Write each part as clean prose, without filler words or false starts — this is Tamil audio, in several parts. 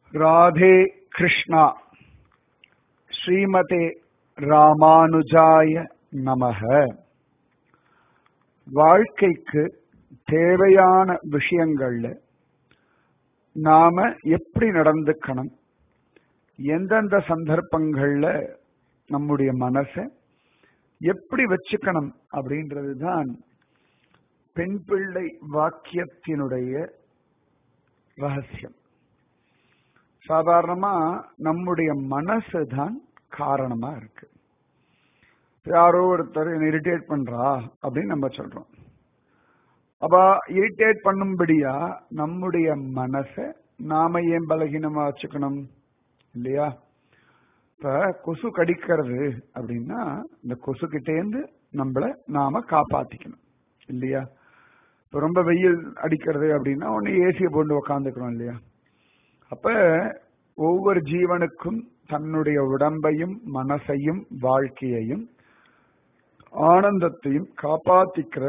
ராதே கிருஷ்ணா. ஸ்ரீமதே ராமானுஜாய நமக. வாழ்க்கைக்கு தேவையான விஷயங்கள்ல நாம எப்படி நடந்துக்கணும், எந்தெந்த சந்தர்ப்பங்கள்ல நம்முடைய மனசை எப்படி வச்சுக்கணும் அப்படின்றது தான் பெண் பிள்ளை வாக்கியத்தினுடைய ரகசியம். சாதாரணமா நம்முடைய மனசு தான் காரணமா இருக்கு. யாரோ ஒருத்தர் என்ன இரிட்டேட் பண்றா அப்படின்னு நம்ம சொல்றோம். அப்ப இரிட்டேட் பண்ணும்படியா நம்முடைய மனசை நாம ஏன் பலகீனமா வச்சுக்கணும் இல்லையா? இப்ப கொசு கடிக்கிறது அப்படின்னா இந்த கொசு கிட்டேந்து நம்மள நாம காப்பாத்திக்கணும் இல்லையா? இப்ப ரொம்ப வெயில் அடிக்கிறது அப்படின்னா ஒன்னு ஏசியை போட்டு உக்காந்துக்கிறோம் இல்லையா? அப்ப ஒவ்வொரு ஜீவனுக்கும் தன்னுடைய உடம்பையும் மனசையும் வாழ்க்கையையும் ஆனந்தத்தையும் காப்பாத்திக்கிற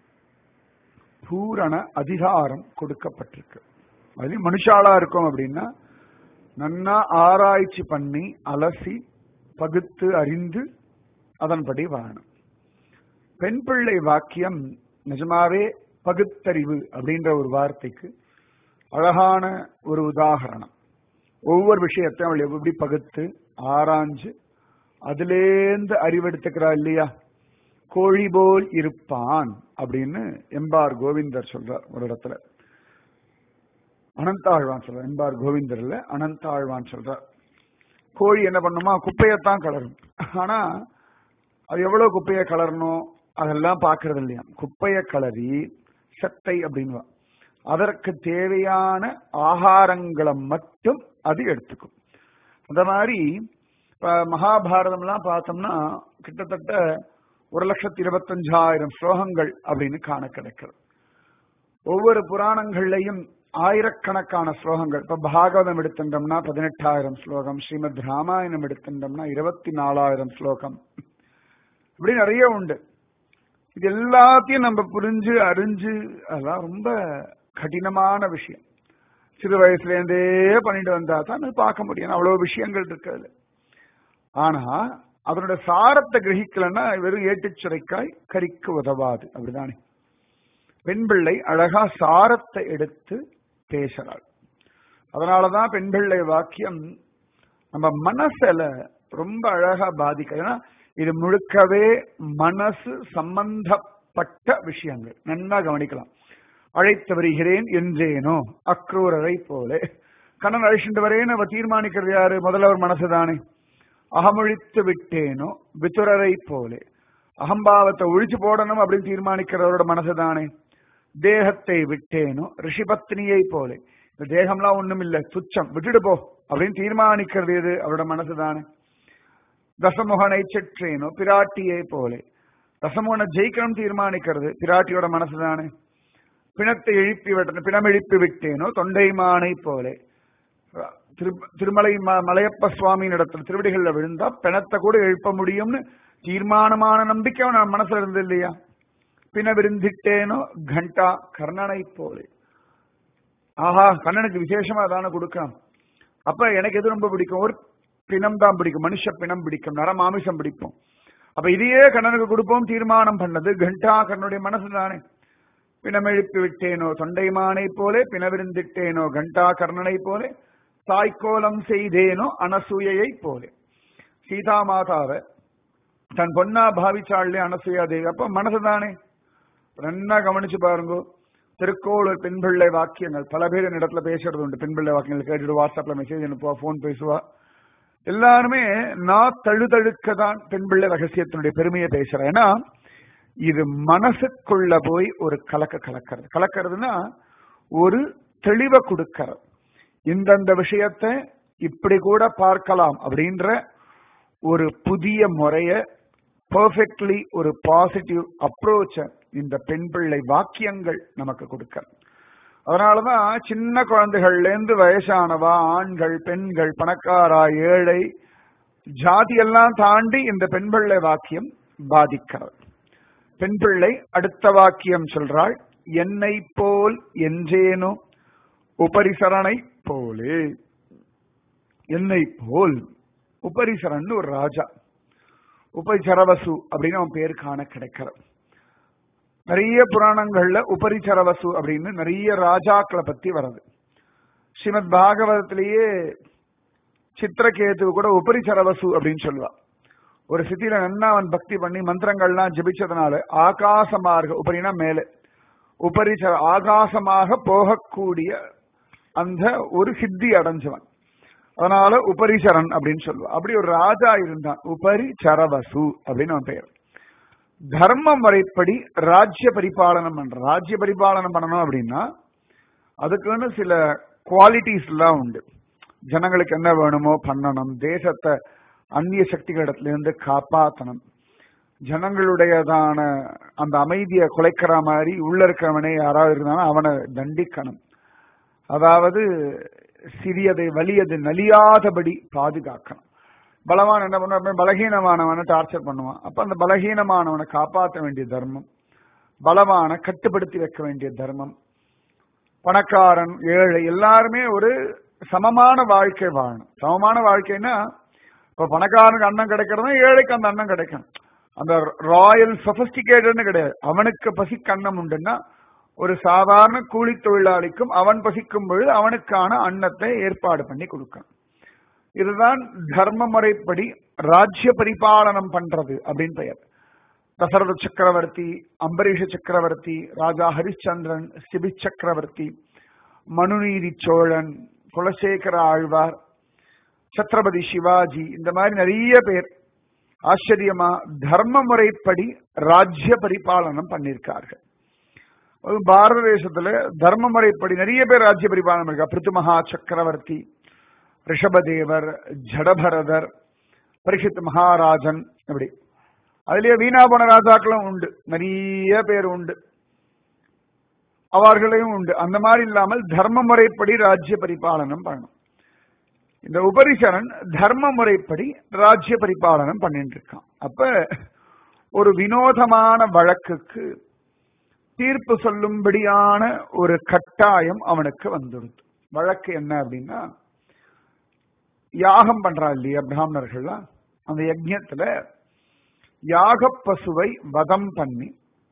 பூரண அதிகாரம் கொடுக்கப்பட்டிருக்கு. அது மனுஷாலா இருக்கும் அப்படின்னா நன்னா ஆராய்ச்சி பண்ணி அலசி பகுத்து அறிந்து அதன்படி வாழணும். பெண் பிள்ளை வாக்கியம் நிஜமாவே பகுத்தறிவு அப்படின்ற ஒரு வார்த்தைக்கு அழகான ஒரு உதாகரணம். ஒவ்வொரு விஷயத்தையும் அவள் எப்படி பகுத்து ஆராய்ஞ்சு அதிலேந்து அறிவெடுத்துக்கிறா இல்லையா? கோழி போல் இருப்பான் அப்படின்னு எம்பார் கோவிந்தர் சொல்றார் ஒரு இடத்துல. அனந்தாழ்வான் சொல்றார், எம்பார் கோவிந்தர் இல்ல அனந்தாழ்வான் சொல்றார். கோழி என்ன பண்ணுமா, குப்பையத்தான் கலரும். ஆனா அது எவ்வளவு குப்பையை கலரணும் அதெல்லாம் பாக்குறது இல்லையா? குப்பையை கலரி சத்தை அப்படின்வா, அதற்கு தேவையான ஆகாரங்களை மட்டும் அது எடுத்துக்கும். அந்த மாதிரி இப்ப மகாபாரதம் எல்லாம் பார்த்தோம்னா கிட்டத்தட்ட 1,25,000 ஸ்லோகங்கள் அப்படின்னு காண கிடைக்கிறது. ஒவ்வொரு புராணங்கள்லையும் ஆயிரக்கணக்கான ஸ்லோகங்கள். இப்ப பாகவதம் எடுத்துட்டோம்னா 18,000 ஸ்லோகம், ஸ்ரீமத் ராமாயணம் எடுத்துட்டோம்னா 24,000 ஸ்லோகம், இப்படி நிறைய உண்டு. இது எல்லாத்தையும் நம்ம புரிஞ்சு அறிஞ்சு அதெல்லாம் ரொம்ப கடினமான விஷயம். சிறு வயசுல இருந்தே பண்ணிட்டு வந்தா தான் பார்க்க முடியும், அவ்வளவு விஷயங்கள் இருக்கிறது. ஆனா அதனுடைய சாரத்தை கிரகிக்கலன்னா வெறும் ஏட்டுச்சுரைக்காய் கறிக்கு உதவாது, அப்படிதானே? பெண் பிள்ளை அழகா சாரத்தை எடுத்து பேசுறாள். அதனாலதான் பெண் பிள்ளை வாக்கியம் நம்ம மனசுல ரொம்ப அழகா பாதிக்க. ஏன்னா இது முழுக்கவே மனசு சம்பந்தப்பட்ட விஷயங்கள். நன்னா கவனிக்கலாம். அழைத்து வருகிறேன் என்றேனோ அக்ரூரரை போல. கண்ணன் அழைச்சிட்டு வரேன்னு அவ தீர்மானிக்கிறது யாரு? முதல்ல ஒரு மனசுதானே. அகமொழித்து விட்டேனோ விதுரரை போல. அகம்பாவத்தை ஒழிச்சு போடணும் அப்படின்னு தீர்மானிக்கிறவரோட மனசுதானே. தேகத்தை விட்டேனோ ரிஷிபத்னியை போல. இந்த தேகம்லாம் ஒண்ணும் இல்லை, துச்சம், விட்டுடு போ அப்படின்னு தீர்மானிக்கிறது எது? அவரோட மனசுதானே. தசமுகனை செற்றேனோ பிராட்டியை போல. தசமுகனை ஜெயிக்கணும் தீர்மானிக்கிறது பிராட்டியோட மனசுதானே. பிணத்தை எழுப்பி விட்டேன், பிணம் எழுப்பி விட்டேனோ தொண்டைமானை போல. திருமலை மலையப்ப சுவாமியின் இடத்துல திருவடிகள்ல விழுந்தா பிணத்தை கூட எழுப்ப முடியும்னு தீர்மானமான நம்பிக்கை அவன் மனசுல இருந்து இல்லையா? பிண விருந்திட்டேனோ கண்டா கர்ணனை போல. ஆஹா, கண்ணனுக்கு விசேஷமா தானே கொடுக்கலாம். அப்ப எனக்கு எது ரொம்ப பிடிக்கும்? ஒரு பிணம் தான் பிடிக்கும், மனுஷ பிணம் பிடிக்கும், நர மாமிசம் பிடிக்கும். அப்ப இதையே கண்ணனுக்கு கொடுப்போம் தீர்மானம் பண்ணது கண்டா கர்ணனுடைய மனசு தானே. பிணம் எழுப்பி விட்டேனோ தொண்டைமானை போலே, பிணவிருந்திட்டேனோ கண்டா கர்ணனை போலே, தாய்க்கோலம் செய்தேனோ அனசூயை போலே. சீதா மாதாவை தன் பொண்ணா பாவிச்சாள்லே அனசூயா தேவி. அப்ப மனசுதானே. நல்லா கவனிச்சு பாருங்க. திருக்கோளூர் பெண் பிள்ளை வாக்கியங்கள் பல பேர் இடத்துல பேசுறது உண்டு. பெண் பிள்ளை வாக்கியங்கள் கேட்டுட்டு வாட்ஸ்அப்ல மெசேஜ் அனுப்புவா, போன் பேசுவா. எல்லாருமே நான் தழுதழுக்கதான் பெண் பிள்ளை ரகசியத்தினுடைய பெருமையை பேசுறேன். ஏன்னா இது மனசுக்குள்ள போய் ஒரு கலக்கிறது. கலக்கிறதுனா ஒரு தெளிவை கொடுக்கிறது. இந்தந்த விஷயத்தை இப்படி கூட பார்க்கலாம் அப்படின்ற ஒரு புதிய முறைய, பெர்ஃபெக்ட்லி ஒரு பாசிட்டிவ் அப்ரோச்ச இந்த பெண் பிள்ளை வாக்கியங்கள் நமக்கு கொடுக்கிறது. அதனாலதான் சின்ன குழந்தைகள்ல இருந்து வயசானவா, ஆண்கள், பெண்கள், பணக்காரா, ஏழை, ஜாதியெல்லாம் தாண்டி இந்த பெண் பிள்ளை வாக்கியம் பாதிக்கிறது. பெண் பிள்ளை அடுத்த வாக்கியம் சொல்றாள், என்னை போல் என்றேனோ உபரிசரணை போலே. என்னை போல் உபரிசரன் ஒரு ராஜா, உபரிசரவசு அப்படின்னு அவன் பேரு காண கிடைக்கிற. நிறைய புராணங்கள்ல உபரிசரவசு அப்படின்னு நிறைய ராஜாக்களை பத்தி வர்றது. ஸ்ரீமத் பாகவதத்திலேயே சித்திரகேது கூட உபரிசரவசு அப்படின்னு சொல்லுவா. ஒரு சித்தியில நன்னா அவன் பக்தி பண்ணி மந்திரங்கள்லாம் ஜபிச்சதுனால ஆகாசமாக, உபரினா மேலே, உபரிசர ஆகாசமாக போகக்கூடிய அந்த ஒரு சித்தி அடைஞ்சவன். அதனால உபரிசரன் அப்படின்னு சொல்லுவா. அப்படி ஒரு ராஜா இருந்தான், உபரிசரவசு அப்படின்னு அவன் பெயர். தர்ம முறைப்படி ராஜ்ய பரிபாலனம் பண்ற. ராஜ்ய பரிபாலனம் பண்ணணும் அப்படின்னா அதுக்குன்னு சில குவாலிட்டிஸ் எல்லாம் உண்டு. ஜனங்களுக்கு என்ன வேணுமோ பண்ணணும், தேசத்தை அந்நிய சக்திகளிடத்திலிருந்து காப்பாற்றணும், ஜனங்களுடையதான அந்த அமைதியை குலைக்கிற மாதிரி உள்ள இருக்கிறவனே யாராவது இருந்தாலும் அவனை தண்டிக்கணும். அதாவது சிறியதை வலியது நலியாதபடி பாதுகாக்கணும். பலவான் என்ன பண்ணுவான், பலகீனமானவனை டார்ச்சர் பண்ணுவான். அப்ப அந்த பலகீனமானவனை காப்பாற்ற வேண்டிய தர்மம், பலவான கட்டுப்படுத்தி வைக்க வேண்டிய தர்மம். பணக்காரன் ஏழை எல்லாருமே ஒரு சமமான வாழ்க்கை வாழணும். சமமான வாழ்க்கைன்னா இப்ப பணக்காரனுக்கு அன்னம் கிடைக்கிறதா ஏழைக்கு அந்த அன்னம் கிடைக்கணும். அந்த ராயல் சொபிஸ்டிகேட்டட்னு கிடையாது. அவனுக்கு பசிக்கு அன்னம் உண்டுன்னா ஒரு சாதாரண கூலி தொழிலாளிக்கும் அவன் பசிக்கும் பொழுது அவனுக்கான அன்னத்தை ஏற்பாடு பண்ணி கொடுக்கணும். இதுதான் தர்ம முறைப்படி ராஜ்ய பரிபாலனம் பண்றது அப்படின்னு பெயர். தசரத சக்கரவர்த்தி, அம்பரீஷ சக்கரவர்த்தி, ராஜா ஹரிச்சந்திரன், சிபி சக்கரவர்த்தி, மனுநீதி சோழன், குலசேகர ஆழ்வார், சத்ரபதி சிவாஜி, இந்த மாதிரி நிறைய பேர் ஆச்சரியமா தர்ம முறைப்படி ராஜ்ய பரிபாலனம் பண்ணியிருக்கார்கள். பாரத தேசத்துல தர்ம முறைப்படி நிறைய பேர் ராஜ்ய பரிபாலனம் இருக்கா. பிருத்துமகா சக்கரவர்த்தி, ரிஷபதேவர், ஜடபரதர், பரிஷத் மகாராஜன், இப்படி அதுலயே வீணா போன ராஜாக்களும் உண்டு, நிறைய பேர் உண்டு, அவர்களையும் உண்டு. அந்த மாதிரி இல்லாமல் தர்ம முறைப்படி ராஜ்ய பரிபாலனம் பண்ணணும். இந்த உபரிசரன் தர்ம முறைப்படி ராஜ்ய பரிபாலனம் பண்ணிட்டு இருக்கான். அப்ப ஒரு வினோதமான வழக்குக்கு தீர்ப்பு சொல்லும்படியான ஒரு கட்டாயம் அவனுக்கு வந்துடுது. வழக்கு என்ன அப்படின்னா, யாகம் பண்றா இல்லையா பிராமணர்கள்லாம், அந்த யஜ்ஞத்துல யாக பசுவை வதம் பண்ணி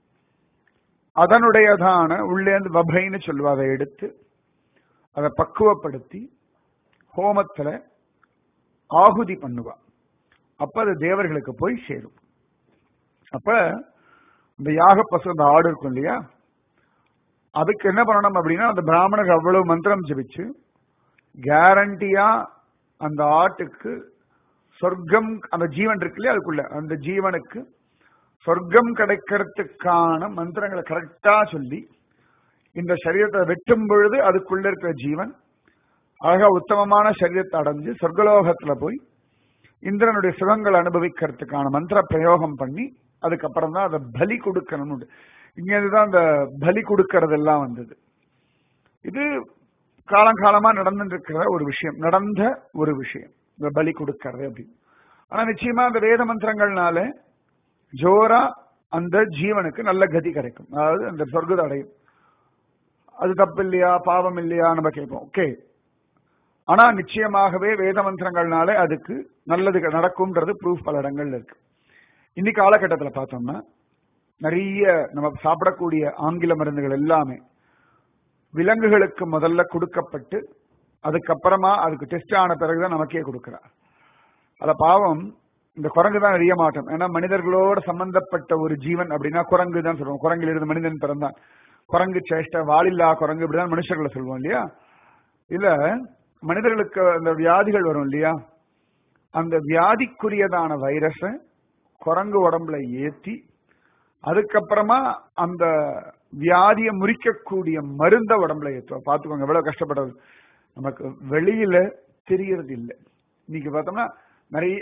அதனுடையதான உள்ளேந்து வபைன்னு சொல்லுவா, அதை எடுத்து அதை பக்குவப்படுத்தி ஹோமத்துல ஆகுதி பண்ணுவா. அப்ப அது தேவர்களுக்கு போய் சேரும். அப்ப இந்த யாக பசு, அந்த ஆடு இருக்கும் இல்லையா, அதுக்கு என்ன பண்ணணும் அப்படின்னா, அந்த பிராமணர் அவ்வளவு மந்திரம் ஜபிச்சு கேரண்டியா அந்த ஆட்டுக்கு சொர்க்கம், அந்த ஜீவன் இருக்கு இல்லையா, அதுக்குள்ள அந்த ஜீவனுக்கு சொர்க்கம் கிடைக்கிறதுக்கான மந்திரங்களை கரெக்டா சொல்லி இந்த சரீரத்தை வெட்டும் பொழுது அதுக்குள்ள இருக்கிற ஜீவன் அழகா உத்தமமான சரீரத்தை அடைஞ்சு சொர்க்கலோகத்துல போய் இந்திரனுடைய சுகங்களை அனுபவிக்கிறதுக்கான மந்திர பிரயோகம் பண்ணி அதுக்கப்புறம் தான் அதை பலி கொடுக்கணும். இங்கதான் அந்த பலி கொடுக்கறதெல்லாம் வந்தது. இது காலங்காலமா நடந்துட்டு இருக்கிற ஒரு விஷயம், நடந்த ஒரு விஷயம் இந்த பலி கொடுக்கறது அப்படின்னு. ஆனா நிச்சயமா அந்த வேத மந்திரங்கள்னால ஜோரா அந்த ஜீவனுக்கு நல்ல கதி கிடைக்கும், அதாவது அந்த சொர்க்கத்தை அடையும். அது தப்பு இல்லையா, பாவம் இல்லையா நம்ம கேட்போம். ஓகே, ஆனா நிச்சயமாகவே வேத மந்திரங்கள்னால அதுக்கு நல்லது நடக்கும்ன்றது ப்ரூஃப் பல இடங்கள்ல இருக்கு. இன்னைக்கு காலகட்டத்தில் பார்த்தோம்னா நிறைய நம்ம சாப்பிடக்கூடிய ஆங்கில மருந்துகள் எல்லாமே விலங்குகளுக்கு முதல்ல கொடுக்கப்பட்டு அதுக்கப்புறமா அதுக்கு டெஸ்ட் ஆன பிறகுதான் நமக்கே கொடுக்கிறார். அத பாவம் இந்த குரங்கு தான் அறிய மாட்டோம். ஏன்னா மனிதர்களோட சம்பந்தப்பட்ட ஒரு ஜீவன் அப்படின்னா குரங்கு தான் சொல்லுவோம். குரங்கில் இருந்து மனிதன் பிறந்தான், குரங்கு சேஷ்ட, வாலில்லா குரங்கு, இப்படிதான் மனுஷர்களை சொல்லுவோம் இல்லையா. இல்ல மனிதர்களுக்கு அந்த வியாதிகள் வரும் இல்லையா, அந்த வியாதிக்குரியதான வைரஸை குரங்கு உடம்புல ஏத்தி அதுக்கப்புறமா அந்த வியாதியை முறிக்கக்கூடிய மருந்த உடம்புல ஏற்றுவோம். பார்த்துக்கோங்க எவ்வளவு கஷ்டப்படுறது, நமக்கு வெளியில தெரியறது இல்லை. இன்னைக்கு பார்த்தோம்னா நிறைய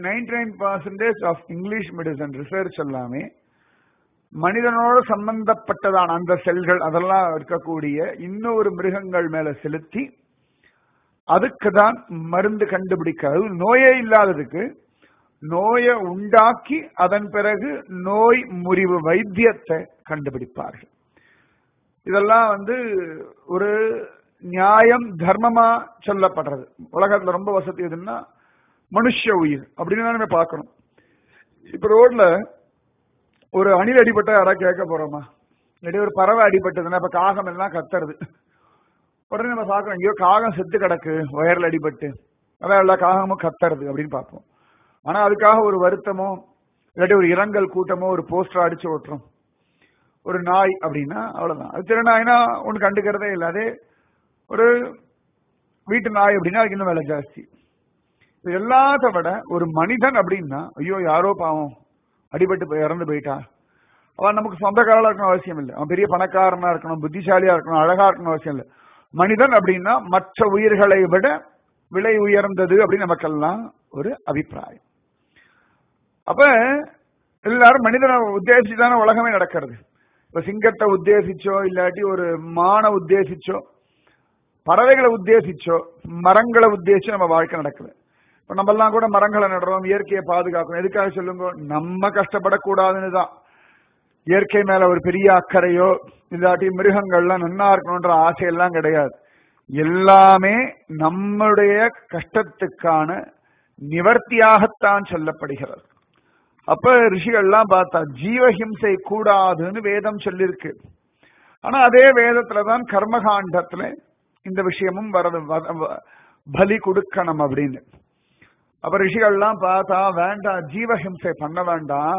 99% ஆஃப் இங்கிலீஷ் மெடிசன் ரிசர்ச் எல்லாமே மனிதனோட சம்பந்தப்பட்டதான அந்த செல்கள் அதெல்லாம் இருக்கக்கூடிய இன்னொரு மிருகங்கள் மேல செலுத்தி அதுக்கு தான் மருந்து கண்டுபிடிக்கிறது. நோயே இல்லாததுக்கு நோயை உண்டாக்கி அதன் பிறகு நோய் முறிவு வைத்தியத்தை கண்டுபிடிப்பார்கள். இதெல்லாம் ஒரு நியாயம் தர்மமா சொல்லப்படுறது. உலகத்துல ரொம்ப வசதி எதுன்னா மனுஷ உயிர் அப்படின்னு தான் நம்ம பார்க்கணும். இப்ப ரோட்ல ஒரு அணில் அடிபட்டா யாராவது கேட்க போறோமா? இல்லாட்டி ஒரு பறவை அடிபட்டதுன்னா இப்ப காகம் எல்லாம் கத்துறது, உடனே நம்ம பார்க்கணும் எங்கேயோ காகம் செத்து கிடக்கு வயர்ல அடிபட்டு, அதான் எல்லா காகமும் கத்துறது அப்படின்னு பார்ப்போம். ஆனா அதுக்காக ஒரு வருத்தமோ இல்லாட்டி ஒரு இரங்கல் கூட்டமோ ஒரு போஸ்டர் அடிச்சு ஓட்டுறோம். ஒரு நாய் அப்படின்னா அவ்வளவுதான், அது திருநாய்னா ஒண்ணு கண்டுக்கிறதே இல்லை. அதே ஒரு வீட்டு நாய் அப்படின்னா அதுக்கு இன்னும் விலை ஜாஸ்தி. எல்லாத்த விட ஒரு மனிதன் அப்படின்னா ஐயோ யாரோ பாவம் அடிபட்டு இறந்து போயிட்டா, அவன் நமக்கு சொந்தக்காரா இருக்கணும் அவசியம் இல்லை, அவன் பெரிய பணக்காரனா இருக்கணும், புத்திசாலியா இருக்கணும், அழகா இருக்கணும் அவசியம் இல்லை. மனிதன் அப்படின்னா மற்ற உயிர்களை விட விலை உயர்ந்தது அப்படின்னு நமக்கெல்லாம் ஒரு அபிப்பிராயம். அப்ப எல்லாரும் மனிதனை உத்தேசிச்சுதான உலகமே நடக்கிறது. இப்ப சிங்கத்தை உத்தேசிச்சோ இல்லாட்டி ஒரு மான உத்தேசிச்சோ பறவைகளை உத்தேசிச்சோ மரங்களை உத்தேசிச்சோ நம்ம வாழ்க்கை நடக்குது. இப்ப நம்ம எல்லாம் கூட மரங்களை நடுறோம், இயற்கையை பாதுகாக்கணும். எதுக்காக சொல்லுங்க? நம்ம கஷ்டப்படக்கூடாதுன்னு தான். இயற்கை மேல ஒரு பெரிய அக்கறையோ இல்லாட்டி மிருகங்கள்லாம் நன்னா இருக்கணும்ன்ற ஆசையெல்லாம் கிடையாது. எல்லாமே நம்முடைய கஷ்டத்துக்கான நிவர்த்தியாகத்தான் சொல்லப்படுகிறது. அப்ப ரிஷிகள்லாம் பார்த்தா ஜீவஹிம்சை கூடாதுன்னு வேதம் சொல்லிருக்கு. ஆனா அதே வேதத்துலதான் கர்மகாண்டத்துல இந்த விஷயமும் வரது, பலி கொடுக்கணும் அப்படின்னு. அப்ப ரிஷிகள்லாம் பார்த்தா வேண்டாம், ஜீவஹிம்சை பண்ண வேண்டாம்,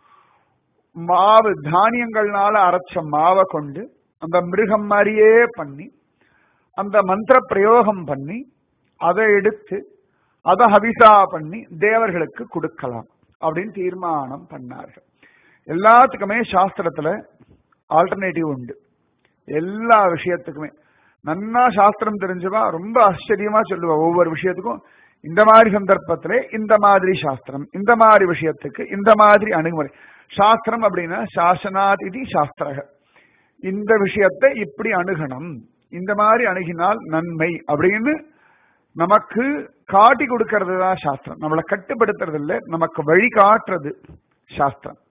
மாவு தானியங்கள்னால அரைச்ச மாவை கொண்டு அந்த மிருகம் மாதிரியே பண்ணி அந்த மந்திர பிரயோகம் பண்ணி அதை எடுத்து அதை ஹவிசா பண்ணி தேவர்களுக்கு கொடுக்கலாம் அப்படின்னு தீர்மானம் பண்ணார்கள். எல்லாத்துக்குமே சாஸ்திரத்துல ஆல்டர்னேட்டிவ் உண்டு. எல்லா விஷயத்துக்குமே நன்னா சாஸ்திரம் தெரிஞ்சுவா ரொம்ப ஆச்சரியமா சொல்லுவா. ஒவ்வொரு விஷயத்துக்கும் இந்த மாதிரி சந்தர்ப்பத்திலே இந்த மாதிரி சாஸ்திரம், இந்த மாதிரி விஷயத்துக்கு இந்த மாதிரி அணுகுமுறை. சாஸ்திரம் அப்படின்னா சாசனாத் இது சாஸ்திரக, இந்த விஷயத்தை இப்படி அணுகணும், இந்த மாதிரி அணுகினால் நன்மை அப்படின்னு நமக்கு காட்டி கொடுக்கறது தான் சாஸ்திரம். நம்மளை கட்டுப்படுத்துறது இல்லை, நமக்கு வழி காட்டுறது சாஸ்திரம்.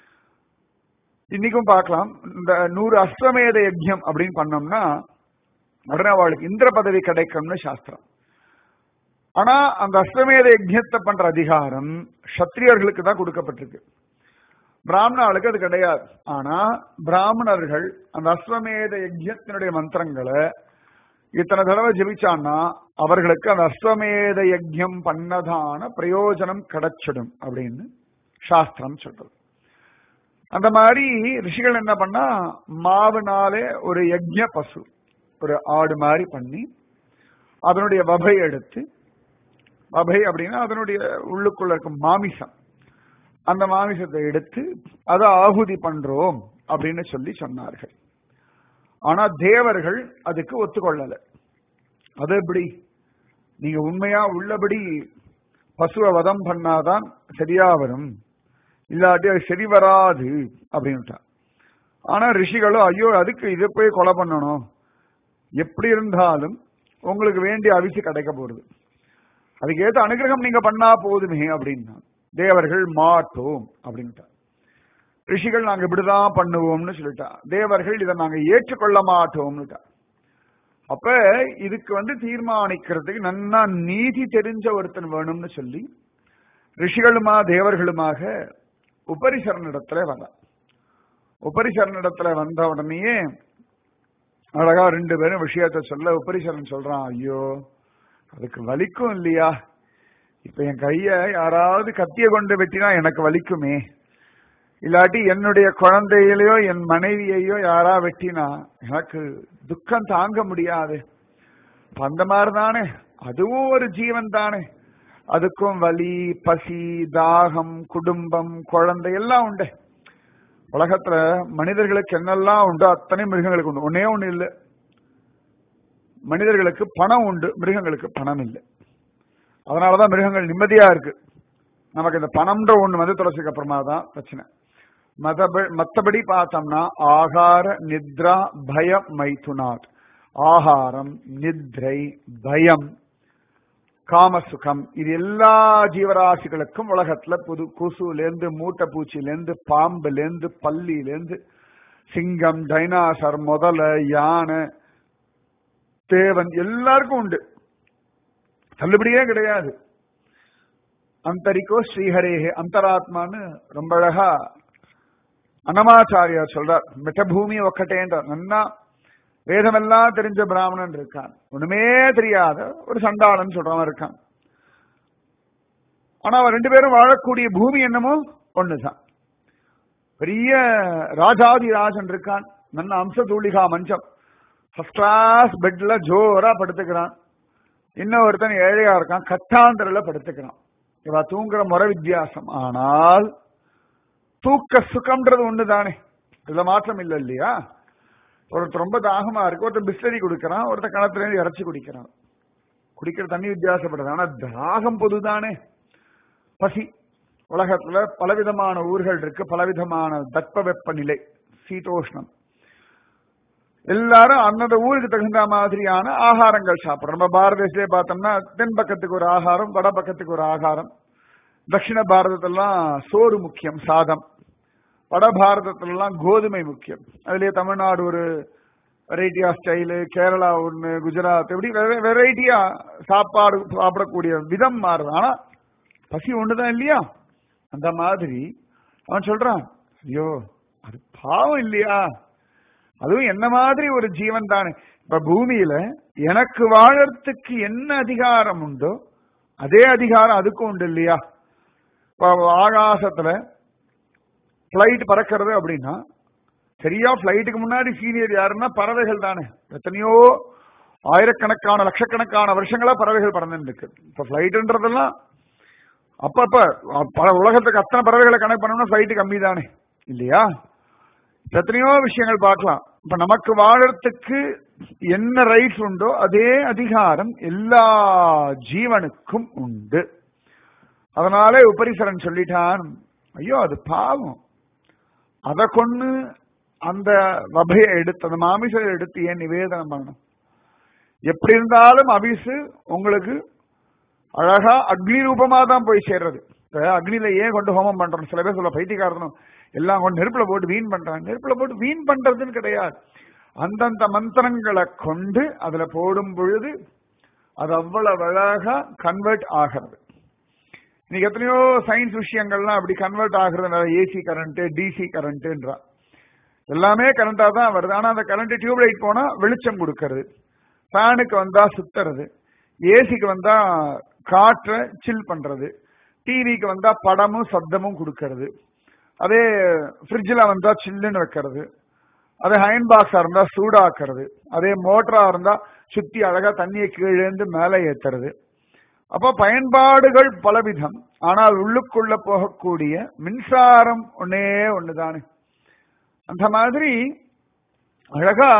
இன்னைக்கும் பார்க்கலாம், இந்த 100 அஸ்வமேத யஜ்யம் அப்படின்னு பண்ணோம்னா உடனே அவளுக்கு இந்திர பதவி கிடைக்கும்னு சாஸ்திரம். ஆனா அந்த அஸ்வமேத யஜ்யத்தை பண்ற அதிகாரம் சத்திரியர்களுக்கு தான் கொடுக்கப்பட்டிருக்கு, பிராமணர்களுக்கு அது கிடையாது. ஆனா பிராமணர்கள் அந்த அஸ்வமேத யஜ்யத்தினுடைய மந்திரங்களை இத்தனை தடவை ஜெபிச்சான்னா அவர்களுக்கு அந்த அஸ்வமேத யஜ்யம் பண்ணதான பிரயோஜனம் கிடைச்சிடும் அப்படின்னு சாஸ்திரம் சொல்றது. அந்த மாதிரி ரிஷிகள் என்ன பண்ணா, மாவுனாலே ஒரு யஜ்ய பசு, ஒரு ஆடு மாதிரி பண்ணி அதனுடைய வபை எடுத்து, வபை அப்படின்னா அதனுடைய உள்ளுக்குள்ள இருக்கும் மாமிசம், அந்த மாமிசத்தை எடுத்து அதை ஆகுதி பண்றோம் அப்படின்னு சொல்லி சொன்னார்கள். ஆனா தேவர்கள் அதுக்கு ஒத்துக்கொள்ளல. அது எப்படி? நீங்க உண்மையா உள்ளபடி பசுவை வதம் பண்ணாதான் சரியா வரும், இல்லாட்டி அது சரி வராது அப்படின்ட்டா. ஆனா ரிஷிகளோ ஐயோ அதுக்கு இதை போய் கொலை பண்ணணும், எப்படி இருந்தாலும் உங்களுக்கு வேண்டிய அவிசி கிடைக்க போறது, அதுக்கேற்ற அனுகிரகம் நீங்க பண்ணா போதுமே அப்படின்னா தேவர்கள் மாட்டோம் அப்படின்ட்டா. ரிஷிகள் நாங்க இப்படிதான் பண்ணுவோம்னு சொல்லிட்டா, தேவர்கள் இதை நாங்க ஏற்றுக்கொள்ள மாட்டோம்னுட்டா. அப்ப இதுக்கு தீர்மானிக்கிறதுக்கு நன்னா நீதி தெரிஞ்ச ஒருத்தன் வேணும்னு சொல்லி ரிஷிகளுமா தேவர்களுமாக உபரிசரனிடத்துல வர. உபரிசரனிடத்துல வந்த உடனேயே அழகா 2 பேரும் விஷயத்த சொல்ல உபரிசரன் சொல்றான், ஐயோ அதுக்கு வலிக்கும் இல்லையா, இப்ப என் கைய யாராவது கத்திய கொண்டு வெட்டினா எனக்கு வலிக்குமே, இல்லாட்டி என்னுடைய குழந்தைகளையோ என் மனைவியையோ யாரா வெட்டினா எனக்கு துக்கம் தாங்க முடியாது. அந்த மாதிரி தானே அதுவும் ஒரு ஜீவன் தானே, அதுக்கும் வலி, பசி, தாகம், குடும்பம், குழந்தை எல்லாம் உண்டு. உலகத்துல மனிதர்களுக்கு என்னெல்லாம் உண்டோ அத்தனை மிருகங்களுக்கு உண்டு. ஒன்னே ஒண்ணு இல்லை, மனிதர்களுக்கு பணம் உண்டு, மிருகங்களுக்கு பணம் இல்லை. அதனாலதான் மிருகங்கள் நிம்மதியா இருக்கு. நமக்கு இந்த பணம்ன்ற ஒண்ணு துளசிக்கு அப்புறமா தான் பிரச்சனை. மற்றபடி பார்த்தோம்னா ஆகார நித்ரா பயம் மைதுனாத், ஆகாரம், நித்ரை, பயம், காமசுகம், இது எல்லா ஜீவராசிகளுக்கும் உலகத்துல புது கொசுலேருந்து மூட்டை பூச்சியிலேருந்து பாம்புலேருந்து பல்லியிலேருந்து சிங்கம், டைனாசர், முதல, யானை, தேவன் எல்லாருக்கும் உண்டு, தள்ளுபடியே கிடையாது. அந்தரிக்கோ ஸ்ரீஹரேஹே, அந்தராத்மான்னு ரொம்ப அழகா அன்னமாச்சாரியார் சொல்றார். மெட்டபூமி ஒக்கட்டேன்றார். நன்னா வேதமெல்லாம் தெரிஞ்ச பிராமணன் இருக்கான், ஒண்ணுமே தெரியாத ஒரு சண்டாளன் சொல்றவன் இருக்கான். ஆனா அவன் ரெண்டு பேரும் வாழக்கூடிய பூமி என்னமோ ஒண்ணுதான். பெரிய ராஜாதி ராஜன் இருக்கான், நல்ல அம்ச தூளிகா மஞ்சம், ஃபர்ஸ்ட் கிளாஸ் பெட்ல ஜோரா படுத்துக்கிறான். இன்னொருத்தன் ஏழையா இருக்கான், கட்டாந்தரில் படுத்துக்கிறான். இவ தூங்குற முறை வித்தியாசம், ஆனால் தூக்க சுகம்ன்றது ஒண்ணுதானே, இதுல மாற்றம் இல்லை இல்லையா? ஒருத்தர் ரொம்ப தாகமா இருக்கு, ஒருத்தர் பிஸ்லரி குடிக்கிறான், ஒருத்தர் கிணத்துல இருந்து இறைச்சி குடிக்கிறான். குடிக்கிற தண்ணி வித்தியாசப்படுது, ஆனா தாகம் பொதுதானே. பசி, உலகத்துல பலவிதமான ஊர்கள் இருக்கு, பலவிதமான தட்ப வெப்பநிலை, சீதோஷ்ணம். எல்லாரும் அந்தந்த ஊருக்கு தகுந்த மாதிரியான ஆகாரங்கள் சாப்பிடுறோம். நம்ம பாரத தேசத்திலே பார்த்தோம்னா தென் பக்கத்துக்கு ஒரு ஆகாரம், வட பக்கத்துக்கு ஒரு ஆகாரம். தட்சிண பாரதத்திலாம் சோறு முக்கியம், சாதம். வட பாரதத்திலாம் கோதுமை முக்கியம். அதுலயே தமிழ்நாடு ஒரு வெரைட்டியா ஸ்டைலு, கேரளா ஒண்ணு, குஜராத், எப்படி வெரைட்டியா சாப்பாடு சாப்பிடக்கூடிய விதம் மாறுது. ஆனா பசி ஒண்ணுதான் இல்லையா? அந்த மாதிரி அவன் சொல்றான், ஐயோ அது பாவம் இல்லையா, அதுவும் என்ன மாதிரி ஒரு ஜீவன் தானே. இப்ப பூமியில எனக்கு வாழறதுக்கு என்ன அதிகாரம் உண்டோ அதே அதிகாரம் அதுக்கும் உண்டு இல்லையா? இப்ப ஆகாசத்துல பிளைட் பறக்கிறது அப்படின்னா, சரியா பிளைட்டுக்கு முன்னாடி சீனியர் யாருன்னா பறவைகள் தானே. எத்தனையோ ஆயிரக்கணக்கான லட்சக்கணக்கான வருஷங்களா பறவைகள் பறந்துட்டு இருக்கு. இப்ப பிளைட்ன்றதெல்லாம் அப்பப்ப உலகத்துக்கு அத்தனை பறவைகளை கனெக்ட் பண்ணணும்னா பிளைட் கம்மி தானே இல்லையா? எத்தனையோ விஷயங்கள் பார்க்கலாம். இப்ப நமக்கு வாழறதுக்கு என்ன ரைட்ஸ் உண்டோ அதே அதிகாரம் எல்லா ஜீவனுக்கும் உண்டு. அதனாலே உபரிசரன் சொல்லிட்டான், ஐயோ அது பாவம், அதை கொண்டு அந்த வபையை எடுத்து, அந்த மாமிசை எடுத்து ஏன் நிவேதனம் பண்ணணும்? எப்படி இருந்தாலும் அபிசு உங்களுக்கு அழகா அக்னி ரூபமா தான் போய் சேர்றது. அக்னியில ஏன் கொண்டு ஹோமம் பண்றோம்? சில பேர் சொல்ல பைத்தியக்காரனும் எல்லாம் கொண்டு நெருப்புல போட்டு வீண் பண்றாங்க. நெருப்புல போட்டு வீண் பண்றதுன்னு கிடையாது. அந்தந்த மந்திரங்களை கொண்டு அதுல போடும் பொழுது அது அவ்வளவு அழகா கன்வெர்ட் ஆகிறது. இன்னைக்கு எத்தனையோ சயின்ஸ் விஷயங்கள்லாம் அப்படி கன்வெர்ட் ஆகுறது. ஏசி கரண்ட், டிசி கரண்ட்ன்றா, எல்லாமே கரண்டா தான் வருது. ஆனா அந்த கரண்ட் டியூப் லைட் போனா வெளிச்சம் கொடுக்கறது, ஃபேனுக்கு வந்தா சுத்துறது, ஏசிக்கு வந்தா காற்றை சில் பண்றது, டிவிக்கு வந்தா படமும் சப்தமும் கொடுக்கறது, அதே ஃப்ரிட்ஜில் வந்தா சில்லுன்னு வைக்கிறது, அதே அயன் பாக்ஸா இருந்தா சூடாக்குறது, அதே மோட்டரா இருந்தா சுத்தி அழகா தண்ணியை கீழேந்து மேலே ஏத்துறது. அப்போ பயன்பாடுகள் பலவிதம், ஆனால் உள்ளுக்குள்ள போகக்கூடிய மின்சாரம் ஒன்னே ஒண்ணுதானே. அந்த மாதிரி அழகா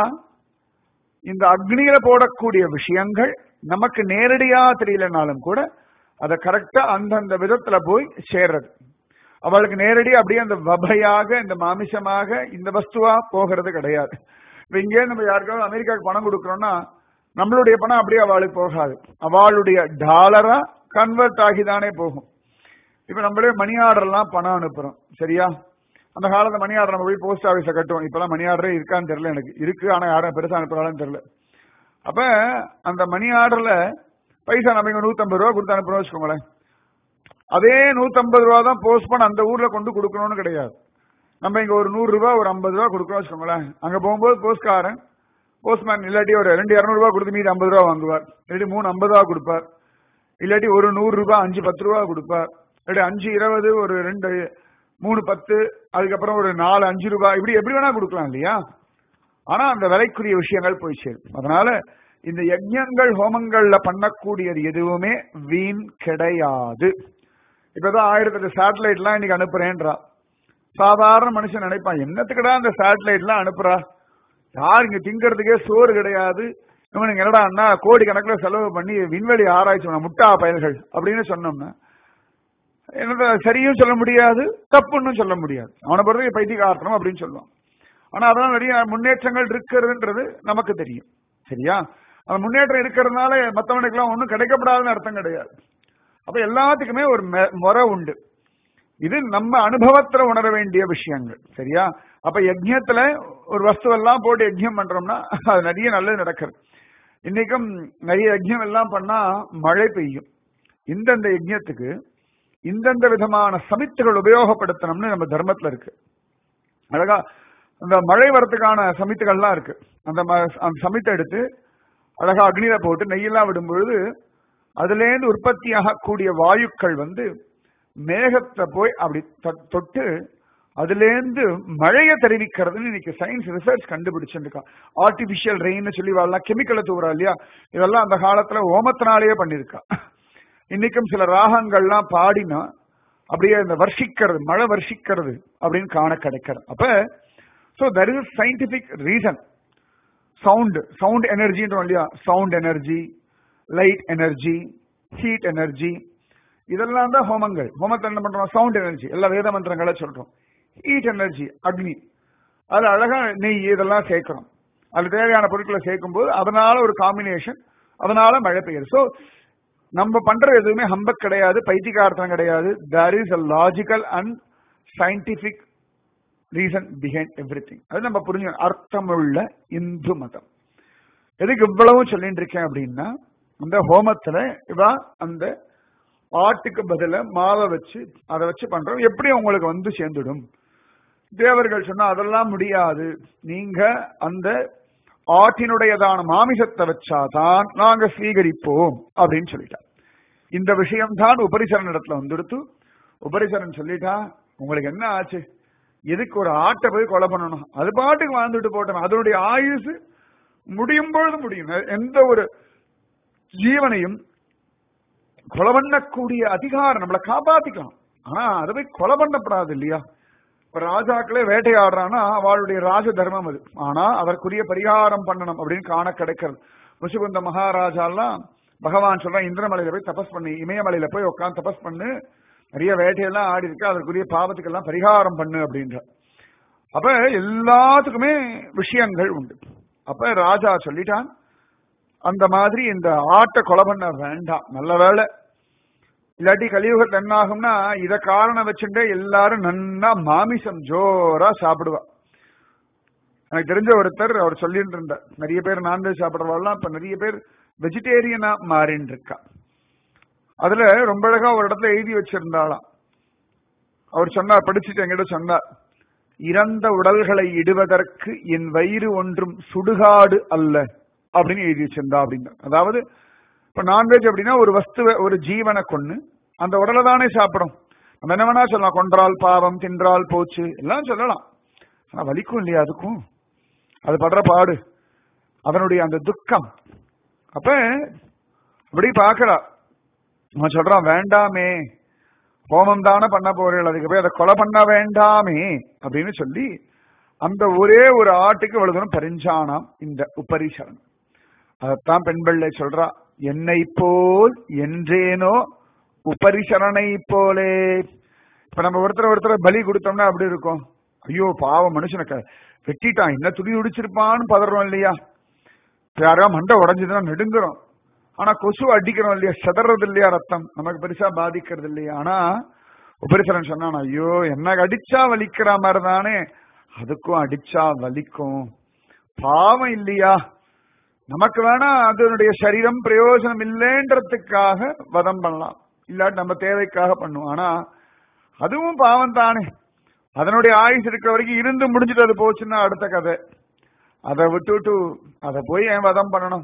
இந்த அக்னியில போடக்கூடிய விஷயங்கள் நமக்கு நேரடியா தெரியலனாலும் கூட அதை கரெக்டா அந்தந்த விதத்துல போய் சேர்றது. அவளுக்கு நேரடியா அப்படியே அந்த வபையாக, இந்த மாமிசமாக, இந்த வஸ்துவா போகிறது கிடையாது. இப்ப இங்கே நம்ம யாருக்காவது அமெரிக்காவுக்கு பணம் கொடுக்கறோம்னா நம்மளுடைய பணம் அப்படியே அவளுக்கு போகாது, அவளுடைய டாலரா கன்வெர்ட் ஆகிதானே போகும். இப்ப நம்மளே மணி ஆர்டர் எல்லாம் பணம் அனுப்புறோம், சரியா? அந்த காலத்துல மணி ஆர்டர் நம்ம போய் போஸ்ட் ஆபீஸ கட்டுவோம். இப்பெல்லாம் மணி ஆர்டரே இருக்கான்னு தெரியல, எனக்கு இருக்கு, ஆனா யாரும் பெருசா அனுப்புறாலும் தெரியல. அப்ப அந்த மணி ஆர்டர்ல பைசா நம்ம இங்க 150 ரூபா கொடுத்து அனுப்புறோம் வச்சுக்கோங்களேன். அதே 150 ரூபா தான் போஸ்ட் பண்ண அந்த ஊர்ல கொண்டு கொடுக்கணும்னு கிடையாது. நம்ம இங்க ஒரு 100 ரூபாய், ஒரு 50 ரூபா கொடுக்கணும் வச்சுக்கோங்களேன். அங்க போகும்போது போஸ்ட்காரன், போஸ்ட்மேன் இல்லாட்டி ஒரு 200-200 ரூபாய் கொடுத்து மீது 50 ரூபா வாங்குவார், இல்லாட்டி 350 ரூபா கொடுப்பார், இல்லாட்டி ஒரு 100 ரூபாய் 5-10 ரூபா கொடுப்பார், இல்லாட்டி 5-20, ஒரு 2-3-10, அதுக்கப்புறம் ஒரு 4-5 ரூபாய், இப்படி எப்படி வேணா கொடுக்கலாம் இல்லையா? ஆனா அந்த விலைக்குரிய விஷயங்கள் போய் சேரும். அதனால இந்த யஜ்ஞங்கள் ஹோமங்கள்ல பண்ணக்கூடியது எதுவுமே வீண் கிடையாது. இப்பதான் 1008 சேட்டலைட் எல்லாம் இன்னைக்கு அனுப்புறேன்றா. சாதாரண மனுஷன் நினைப்பான், என்னத்துக்கடா அந்த சேட்டலைட் எல்லாம் அனுப்புறா, யார் இங்க திங்கிறதுக்கே சோறு கிடையாது, இவனுக்கு என்னடா கோடி கணக்கில் செலவு பண்ணி விண்வெளி ஆராய்ச்சி முட்டா பயல்கள் அப்படின்னு சொன்னோம்னா என்ன சரியும் சொல்ல முடியாது, தப்புன்னு சொல்ல முடியாது. அவனை பொறுத்த பைத்தியக்காரத்தனம் அப்படின்னு சொல்லுவான். ஆனா அதெல்லாம் நிறைய முன்னேற்றங்கள் இருக்கிறதுன்றது நமக்கு தெரியும், சரியா? அந்த முன்னேற்றம் இருக்கிறதுனால மற்றவனுக்கு எல்லாம் ஒன்றும் கிடைக்கப்படாதுன்னு அர்த்தம் கிடையாது. அப்ப எல்லாத்துக்குமே ஒரு முறை உண்டு. இது நம்ம அனுபவத்துல உணர வேண்டிய விஷயங்கள், சரியா? அப்ப யஜ்ஞத்துல ஒரு வஸ்துவெல்லாம் போட்டு யஜ்ஞம் பண்றோம்னா அது நிறைய நல்லது நடக்கிறது. இன்னைக்கும் நிறைய யஜ்யம் எல்லாம் பண்ணா மழை பெய்யும். இந்தந்த யஜ்யத்துக்கு இந்தந்த விதமான சமித்துகள் உபயோகப்படுத்தணும்னு நம்ம தர்மத்துல இருக்கு. அழகா அந்த மழை வரத்துக்கான சமித்துகள்லாம் இருக்கு. அந்த சமித்தை எடுத்து அழகா அக்னியில போட்டு நெய்யெல்லாம் விடும் பொழுது அதுலேருந்து உற்பத்தியாக கூடிய வாயுக்கள் மேகத்தை போய் அப்படி தொட்டு அதுலேருந்து மழையை தெரிவிக்கிறதுன்னு இன்னைக்கு சயின்ஸ் ரிசர்ச் கண்டுபிடிச்சிருக்கா. ஆர்டிபிஷியல் ரெயின் சொல்லி வரலாம், கெமிக்கலை தூரா இல்லையா, இதெல்லாம் அந்த காலத்துல ஓமத்தினாலேயே பண்ணிருக்கா. இன்னைக்கும் சில ராகங்கள்லாம் பாடினா அப்படியே இந்த வர்ஷிக்கிறது, மழை வர்ஷிக்கிறது அப்படின்னு காண கிடைக்கிறது. அப்ப so there is a scientific reason. Sound எனர்ஜின்றோம் இல்லையா, sound energy, light energy, heat energy, இதெல்லாம் தான் ஹோமங்கள். ஹோமத்தை என்ன பண்றோம், சவுண்ட் எனர்ஜி, எல்லா வேத மந்திரங்களை சொல்றோம். ஹீட் எனர்ஜி அக்னி, அது அழகா நெய் இதெல்லாம் சேர்க்கிறோம். அது தேவையான பொருட்களை சேர்க்கும் போது அதனால ஒரு காம்பினேஷன், அதனால மழை பெய்யுது. ஸோ நம்ம பண்றது எதுவுமே ஹம்பக் கிடையாது, பைத்தியகார்த்தம் கிடையாது. There is a logical and scientific reason behind everything. அது நம்ம புரிஞ்சு அர்த்தமுள்ள இந்து மதம். எதுக்கு இவ்வளவும் சொல்லிட்டு இருக்கேன் அப்படின்னா, அந்த ஹோமத்துல இவா அந்த ஆட்டுக்கு பதில மாவை வச்சு அதை வச்சு பண்றோம். எப்படி உங்களுக்கு சேர்ந்துடும்? தேவர்கள் சொன்னா அதெல்லாம் முடியாது, நீங்க அந்த ஆட்டினுடையதான மாமிசத்தை வச்சாதான் நாங்க ஸ்வீகரிப்போம் அப்படின்னு சொல்லிட்டா. இந்த விஷயம்தான் உபரிசரன் இடத்துல வந்துடுத்து. உபரிசரன் சொல்லிட்டா, உங்களுக்கு என்ன ஆச்சு, எதுக்கு ஒரு ஆட்டை போய் கொலை பண்ணணும், அது பாட்டுக்கு வாழ்ந்துட்டு போட்டோம், அதனுடைய ஆயுசு முடியும் பொழுது முடியும். எந்த ஒரு ஜீவனையும் கொலை பண்ணக்கூடிய அதிகாரம் நம்மளை காப்பாத்திக்கலாம், ஆனா அதை போய் கொலை பண்ணப்படாது இல்லையா. இப்ப ராஜாக்களே வேட்டையாடுறான்னா அவளுடைய ராஜ தர்மம் அது, ஆனா அதற்குரிய பரிகாரம் பண்ணணும் அப்படின்னு காண கிடைக்கிறது. முசுகுந்த மகாராஜாலாம் பகவான் சொல்றான், இந்திரமலையில போய் தபஸ் பண்ணி, இமயமலையில போய் உட்காந்து தபஸ் பண்ணு, நிறைய வேட்டையெல்லாம் ஆடி இருக்கு, அதற்குரிய பாவத்துக்கெல்லாம் பரிகாரம் பண்ணு அப்படின்ற. அப்ப எல்லாத்துக்குமே விஷயங்கள் உண்டு. அப்ப ராஜா சொல்லிட்டான், அந்த மாதிரி இந்த ஆட்டை கொலை பண்ண வேண்டாம். நல்ல வேலை, இல்லாட்டி கலியுகத்தில் என்ன ஆகும்னா இத காரணம் வச்சுட்டு எல்லாரும் நன்னா மாமிசம் ஜோரா சாப்பிடுவா. எனக்கு தெரிஞ்ச ஒருத்தர் அவர் சொல்லிட்டு இருந்தார், நிறைய பேர் நான்வெஜ் சாப்பிடுறவாள்லாம் இப்ப நிறைய பேர் வெஜிடேரியனா மாறின்னு இருக்கா. அதுல ரொம்ப அழகா ஒரு இடத்துல எழுதி வச்சிருந்தாளாம். அவர் சொன்னார், படிச்சுட்டு என்கிட்ட சொன்னார், இறந்த உடல்களை இடுவதற்கு என் வயிறு ஒன்றும் சுடுகாடு அல்ல அப்படின்னு எழுதி வச்சிருந்தா அப்படின்னு. அதாவது இப்ப நான்வெஜ் அப்படின்னா ஒரு வஸ்துவ, ஒரு ஜீவனை கொன்னு அந்த உடலை தானே சாப்பிடும். நம்ம என்ன வேணா சொல்லலாம், கொன்றால் பாவம், தின்றால் போச்சு எல்லாம் சொல்லலாம், ஆனா வலிக்கும் இல்லையா அதுக்கும், அது படுற பாடு, அதனுடைய அந்த துக்கம். அப்ப அப்படி பாக்கறா, அவன் சொல்றான் வேண்டாமே, ஹோமம் தானே பண்ண போறீர்கள், அதுக்கு போய் அதை கொலை பண்ண வேண்டாமே அப்படின்னு சொல்லி அந்த ஒரே ஒரு ஆட்டுக்கு இவ்வளவு தூரம் பரிஞ்சானாம் இந்த உபரிசரணம். அதைத்தான் பெண்பிள்ளை சொல்றா, என்னை போல் என்றேனோ உபரிசரணை போலே. இப்ப நம்ம ஒருத்தர் பலி கொடுத்தோம்னா அப்படி இருக்கும், ஐயோ பாவம் மனுஷனுக்கு வெட்டிட்டான், என்ன துணி உடிச்சிருப்பான்னு பதறோம் இல்லையா, யாரா மண்டை உடஞ்சுதான் நெடுங்குறோம், ஆனா கொசு அடிக்கிறோம் இல்லையா, செதறது இல்லையா, ரத்தம் நமக்கு பெருசா பாதிக்கிறது இல்லையா. ஆனா உபரிசரன் சொன்னான், ஐயோ என்ன அடிச்சா வலிக்கிற மாதிரி தானே அதுக்கும் அடிச்சா வலிக்கும், பாவம் இல்லையா, நமக்கு வேணா அதனுடைய சரீரம் பிரயோஜனம் இல்லைன்றதுக்காக வதம் பண்ணலாம், இல்லாட்டி நம்ம தேவைக்காக பண்ணுவோம், ஆனா அதுவும் பாவம் தானே, அதனுடைய ஆயுசு இருக்கிற வரைக்கும் இருந்து முடிஞ்சுட்டு அது போச்சுன்னா அடுத்த கதை. அதை விட்டுட்டு அதை போய் ஏன் வதம் பண்ணணும்,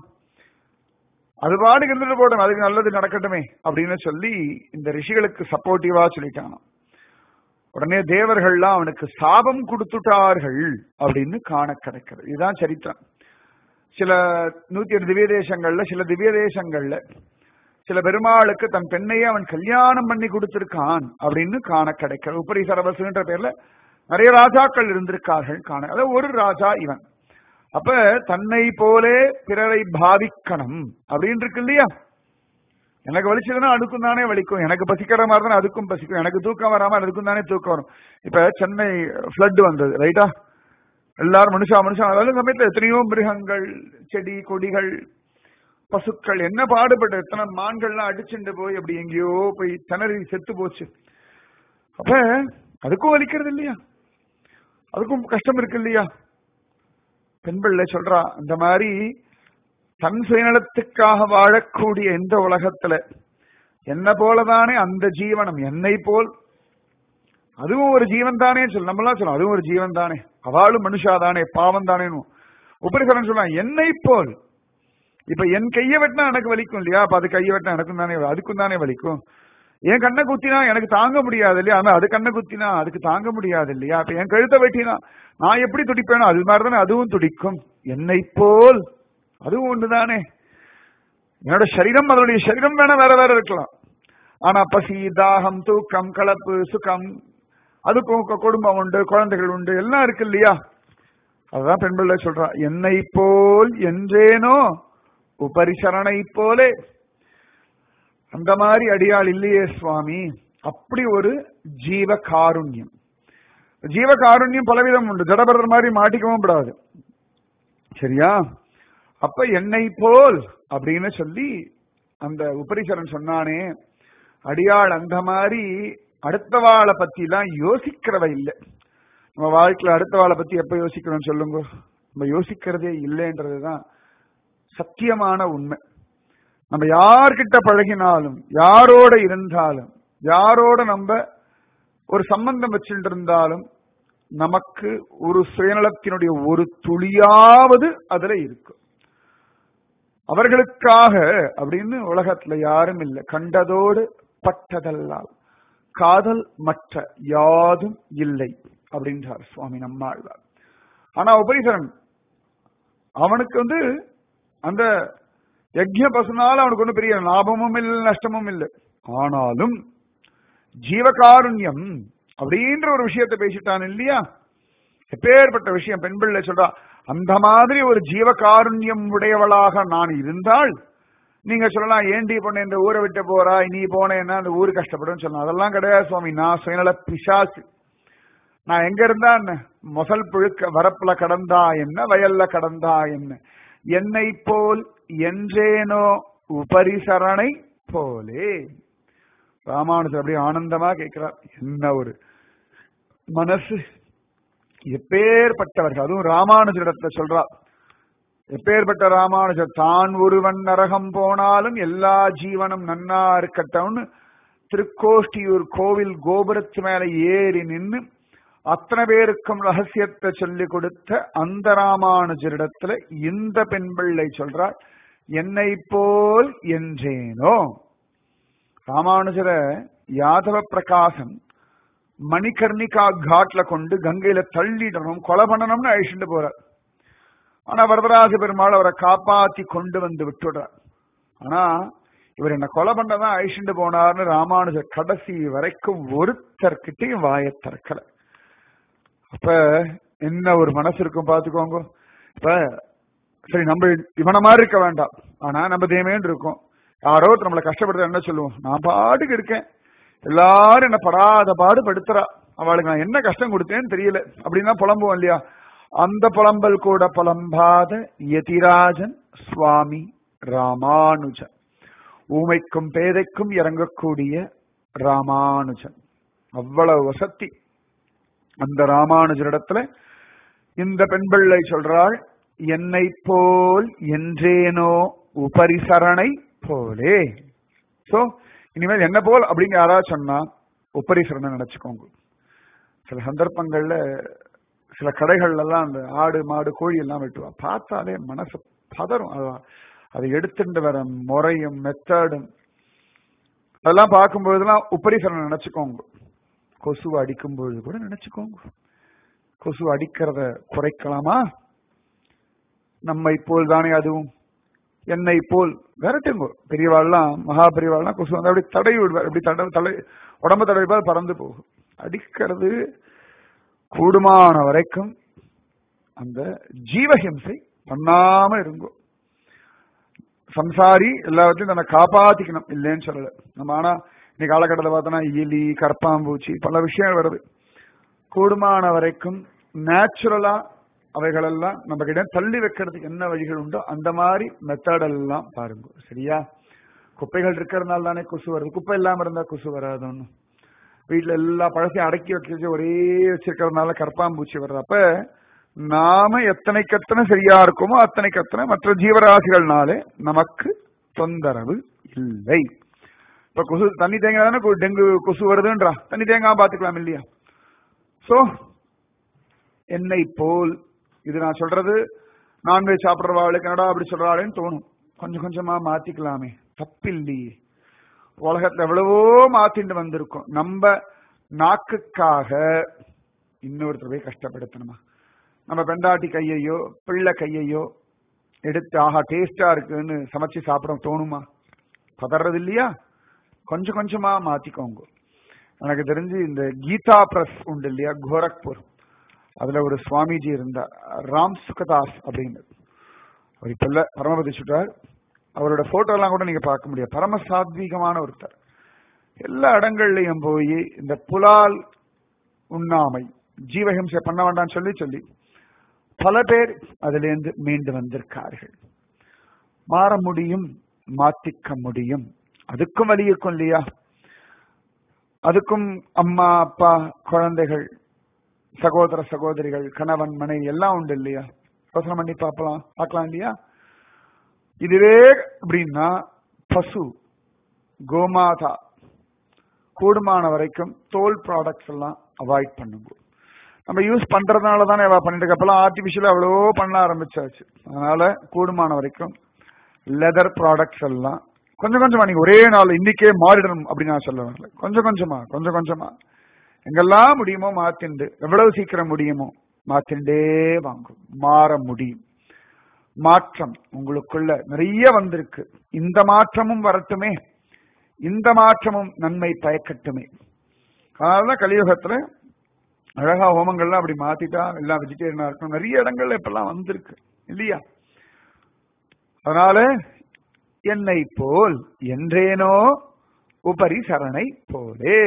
அது பாட்டுக்கு இருந்துட்டு போட்டோம், அதுக்கு நல்லது நடக்கட்டுமே அப்படின்னு சொல்லி இந்த ரிஷிகளுக்கு சப்போர்ட்டிவா சொல்லிட்டாங்க. உடனே தேவர்கள்லாம் அவனுக்கு சாபம் கொடுத்துட்டார்கள் அப்படின்னு காண கிடைக்கிறது. இதுதான் சரித்திரம். சில 108 திவ்ய தேசங்கள்ல, சில திவ்ய தேசங்கள்ல சில பெருமாளுக்கு தன் பெண்ணையே அவன் கல்யாணம் பண்ணி கொடுத்திருக்கான் அப்படின்னு காண கிடைக்கிறது. உபரி சரவசுன்ற பேர்ல நிறைய ராஜாக்கள் இருந்திருக்கார்கள் காண. அதாவது ஒரு ராஜா இவன். அப்ப தன்னை போலே பிறரை பாவிக்கணும் அப்படின்னு இருக்கு இல்லையா. எனக்கு வலிச்சதுன்னா அதுக்கும் தானே வலிக்கும், எனக்கு பசிக்கிற மாதிரி தானே அதுக்கும் பசிக்கும், எனக்கு தூக்கம் வராம அதுக்கும் தானே தூக்கம் வரும். இப்ப சென்னை பிளட் வந்தது ரைட்டா, எல்லாரும் மனுஷா அதாவது சமயத்துல எத்தனையோ மிருகங்கள், செடி கொடிகள், பசுக்கள் என்ன பாடுபட்டு, எத்தனை மான்கள்லாம் அடிச்சுட்டு போய் அப்படி எங்கேயோ போய் திணறி செத்து போச்சு. அப்ப அதுக்கும் வலிக்கிறது இல்லையா, அதுக்கும் கஷ்டம் இருக்கு இல்லையா. பெண்பிள்ளை சொல்றா, இந்த மாதிரி தன் சுயநலத்துக்காக வாழக்கூடிய இந்த உலகத்துல என்ன போலதானே அந்த ஜீவனம் என்னை போல் அதுவும் ஒரு ஜீவன் தானே சொல்லு. நம்மளாம் சொல்லலாம் அதுவும் ஒரு ஜீவன் தானே, அவளும் மனுஷாதானே, பாவம் தானே. உபரிசரன் சொல்லலாம் என்னை போல். இப்ப என் கையை வெட்டினா எனக்கு வலிக்கும் இல்லையா? அப்ப அது கையை வெட்டினா எனக்கும் தானே, அதுக்கும் தானே வலிக்கும். என் கண்ணை குத்தினா எனக்கு தாங்க முடியாது இல்லையா? ஆனா அது கண்ணை குத்தினா அதுக்கு தாங்க முடியாது இல்லையா? அப்ப என் கழுத்தை வெட்டினா நான் எப்படி துடிப்பேனோ அது மாதிரிதானே அதுவும் துடிக்கும். என்னை போல் அதுவும் ஒண்ணுதானே. என்னோட சரீரம் அதனுடைய சரீரம் வேணா வேற வேற இருக்கலாம். ஆனா பசி, தாகம், தூக்கம், கலப்பு, சுகம், அதுக்கும் குடும்பம் உண்டு, குழந்தைகள் உண்டு, எல்லாம் இருக்கு இல்லையா? அதுதான் பெண் பிள்ளை சொல்றா, என்னை போல் என்றேனோ உபரிசரணை போலே. அந்த மாதிரி அடியாள் இல்லையே சுவாமி. அப்படி ஒரு ஜீவ காருண்யம். ஜீவ காருண்யம் பலவிதம் உண்டு. ஜடபரர் மாதிரி மாட்டிக்கவும் கூடாது, சரியா? அப்ப என்னை போல் அப்படின்னு சொல்லி அந்த உபரிசரன் சொன்னானே, அடியாள் அந்த மாதிரி அடுத்த வாழை பத்தி எல்லாம் யோசிக்கிறவ இல்லை. நம்ம வாழ்க்கையில அடுத்த வாழை பத்தி எப்ப யோசிக்கிறோம் சொல்லுங்க? நம்ம யோசிக்கிறதே இல்லைன்றதுதான் சத்தியமான உண்மை. நம்ம யார்கிட்ட பழகினாலும், யாரோட இருந்தாலும், யாரோட நம்ம ஒரு சம்பந்தம் வச்சுட்டு இருந்தாலும் நமக்கு ஒரு சுயநலத்தினுடைய ஒரு துளியாவது அதுல இருக்கும். அவர்களுக்காக அப்படின்னு உலகத்துல யாரும் இல்லை. கண்டதோடு பட்டதல்லால் காதல் மற்ற யாதும் இல்லை அப்படின்றார் சுவாமி நம்மாழ்வார். ஆனா உபரிசரன் அவனுக்கு அந்த யஜ்ய பசுனால அவனுக்கு ஒன்றும் பெரிய லாபமும் இல்லை, நஷ்டமும் இல்லை. ஆனாலும் ஜீவகாருண்யம் அப்படின்ற ஒரு விஷயத்தை பேசிட்டான் இல்லையா? எப்பேற்பட்ட விஷயம். பெண் பிள்ளை சொல்றா, அந்த மாதிரி ஒரு ஜீவகாருண்யம் உடையவளாக நான் இருந்தால், நீங்க சொல்லலாம் ஏண்டி பொண்ணு இந்த ஊரை விட்டு போறா, நீ போனேன்னா அந்த ஊரு கஷ்டப்படும் சொல்லலாம். அதெல்லாம் கிடையாது சுவாமி. நான் சுயநல பிசாசு. நான் எங்க இருந்தா என்ன, மொசல் புழுக்க வரப்புல கடந்தா என்ன, வயல்ல கடந்தா என்ன, என்னை போல் என்றேனோ உபரிசரணை போலே. ராமானுஜர் அப்படியே ஆனந்தமா கேட்கிறார். என்ன ஒரு மனசு, எப்பேற்பட்டவர்கள். அதுவும் ராமானுஜரிடத்துல சொல்றார், எப்பேற்பட்ட ராமானுஜர். தான் ஒருவன் நரகம் போனாலும் எல்லா ஜீவனும் நன்னா இருக்கட்டும்னு திருக்கோஷ்டியூர் கோவில் கோபுரத்து மேல ஏறி நின்று அத்தனை பேருக்கும் ரகசியத்தை சொல்லிக் கொடுத்த அந்த ராமானுஜரிடத்துல இந்த பெண் பிள்ளை சொல்றார், என்னை போல் என்றேனோ. ராமானுஜரை யாதவ பிரகாசன் மணிகர்ணிகா காட்ல கொண்டு கங்கையில தள்ளிடணும், கொலை பண்ணணும்னு அழிச்சுட்டு போறார். ஆனா வரதராஜ பெருமாள் அவரை காப்பாத்தி கொண்டு வந்து விட்டுடுறார். ஆனா இவர் என்ன கொலை பண்ணதான் அழிச்சுட்டு போனார்னு ராமானுஜர் கடைசி வரைக்கும் ஒருத்தர்கிட்டையும் வாயை திறக்கல. அப்ப என்ன ஒரு மனசு இருக்கும் பாத்துக்கோங்க. இப்ப சரி, நம்ம இவன மாதிரி இருக்க வேண்டாம், ஆனா நம்ம தேமேன்னு இருக்கும். யாரோ நம்மளை கஷ்டப்படுத்த என்ன சொல்லுவோம், நான் பாட்டுக்கு இருக்கேன், எல்லாரும் என்ன படாத பாடு படுத்துறா, அவளுக்கு நான் என்ன கஷ்டம் கொடுத்தேன்னு தெரியல அப்படின்னா புலம்புவோம் இல்லையா? அந்த புலம்பல் கூட புலம்பாத யதிராஜன் சுவாமி ராமானுஜன். ஊமைக்கும் பேதைக்கும் இறங்கக்கூடிய ராமானுஜன். அவ்வளவு வசத்தி அந்த ராமானுஜரிடத்துல. இந்த பெண் பிள்ளை சொல்றாள், என்னை போல் என்றேனோ உபரிசரணை போலே. சோ இனிமேல் என்ன போல் அப்படின்னு யாராவது சொன்னா உபரிசரணை நினைச்சுக்கோங்க. சில சந்தர்ப்பங்கள்ல சில கடைகள்ல எல்லாம் அந்த ஆடு மாடு கோழி எல்லாம் வெட்டுவா, பார்த்தாலே மனசு பதறும். அதை எடுத்துட்டு வர முறையும் மெத்தடும் அதெல்லாம் பார்க்கும்போதெல்லாம் உபரிசரணை நினைச்சுக்கோங்க. கொசுவை அடிக்கும் பொழுது கூட நினைச்சுக்கோங்க, கொசு அடிக்கிறத குறைக்கலாமா? நம்மை போல் தானே அதுவும். என்னை போல் விரட்டுங்க. பெரியவாள்லாம் மகா பெரியவாள்லாம் கொசு வந்து அப்படி தடவி விடுவார், அப்படி தடை உடம்பு தடவிப்பால் பறந்து போகும். அடிக்கிறது கூடுமான வரைக்கும் அந்த ஜீவஹிம்சை பண்ணாம இருங்கோ. சம்சாரி எல்லாவற்றையும் தன்னை காப்பாத்திக்கணும், இல்லைன்னு சொல்லல நம்ம. ஆனா இன்னைக்கு காலகட்டத்தில் பார்த்தோன்னா எலி, கற்பாம்பூச்சி, பல விஷயங்கள் வருது. கூடுமான வரைக்கும் நேச்சுரலா அவைகளெல்லாம் நம்ம கிட்ட தள்ளி வைக்கிறதுக்கு என்ன வழிகள் உண்டோ அந்த மாதிரி மெத்தடெல்லாம் பாருங்க, சரியா? குப்பைகள் இருக்கிறதுனால தானே கொசு வருது. குப்பை இல்லாம இருந்தா கொசு வராது. ஒன்றும் வீட்டுல எல்லா பழசையும் அடக்கி வச்சு ஒரே வச்சிருக்கிறதுனால கற்பாம்பூச்சி வருது. அப்ப நாம எத்தனைக்கத்தனை சரியா இருக்குமோ அத்தனைக்கத்தனை மற்ற ஜீவராசிகள்னாலே நமக்கு தொந்தரவு இல்லை. இப்ப கொசு தண்ணி தேங்காய் தானே டெங்கு கொசு வருதுன்றா, தண்ணி தேங்காய் பாத்துக்கலாம் இல்லையா? சோ என்னை போல், இது நான் சொல்றது நான்வெஜ் சாப்பிட்றவாளுக்கு என்னடா அப்படி சொல்றாளேன்னு தோணும். கொஞ்சம் கொஞ்சமா மாத்திக்கலாமே, தப்பில்லையே. உலகத்துல எவ்வளவோ மாத்திட்டு வந்திருக்கோம். நம்ம நாக்குக்காக இன்னொருத்தர் போய் கஷ்டப்படுத்தணுமா? நம்ம பெண்டாட்டி கையையோ பிள்ளை கையையோ எடுத்து ஆஹா டேஸ்டா இருக்குன்னு சமைச்சு சாப்பிட தோணுமா? பதறது இல்லையா? கொஞ்சம் கொஞ்சமா மாத்திக்கோங்க. எனக்கு தெரிஞ்சு இந்த கீதா பிரஸ் உண்டு இல்லையா, கோரக்பூர், அதுல ஒரு சுவாமிஜி இருந்தார், ராம் சுகதாஸ் அப்படின்னு. அவர் இப்ப இல்ல, பரமபதி சுட்டார். அவரோட போட்டோ எல்லாம் கூட நீங்க பார்க்க முடியாது. பரம சாத்வீகமான ஒருத்தர். எல்லா இடங்கள்லயும் போய் இந்த புலால் உண்ணாமை, ஜீவஹிம்சை பண்ண வேண்டாம்னு சொல்லி சொல்லி பல பேர் அதுல இருந்து மீண்டு வந்திருக்கார்கள். மாற முடியும், மாத்திக்க முடியும். அதுக்கும் வலி இருக்கும் இல்லையா? அதுக்கும் அம்மா அப்பா குழந்தைகள் சகோதர சகோதரிகள் கணவன் மனைவி எல்லாம் உண்டு இல்லையா? யோசனை பண்ணி பார்க்கலாம் இல்லையா? இதுவே அப்படின்னா பசு கோமாதா கூடுமான வரைக்கும் தோல் ப்ராடக்ட்ஸ் எல்லாம் அவாய்ட் பண்ணுங்க. நம்ம யூஸ் பண்றதுனால தானே பண்ணிட்டு இருக்கப்பெல்லாம் ஆர்டிபிஷியலா அவ்வளோ பண்ண ஆரம்பிச்சாச்சு. அதனால கூடுமான வரைக்கும் லெதர் ப்ராடக்ட்ஸ் எல்லாம் கொஞ்சம் கொஞ்சமா, நீங்க ஒரே நாள் இன்னைக்கே மாறிடணும் அப்படின்னு நான் சொல்ல வரல. கொஞ்சம் கொஞ்சமா எங்கெல்லாம் முடியுமோ மாத்திண்டு, எவ்வளவு சீக்கிரம் முடியுமோ மாத்திண்டே வாங்கும். மாற முடியும். மாற்றம் உங்களுக்குள்ள நிறைய வந்திருக்கு. இந்த மாற்றமும் வரட்டுமே, இந்த மாற்றமும் நன்மை பயக்கட்டுமே. அதனாலதான் கலியுகத்துல அழகா ஹோமங்கள்லாம் அப்படி மாத்திட்டா எல்லாம் வெஜிடேரியனா இருக்கும். நிறைய இடங்கள்ல இப்பெல்லாம் வந்திருக்கு இல்லையா? அதனால என்னை போல் என்றேனோ உபரி சரணை போலே.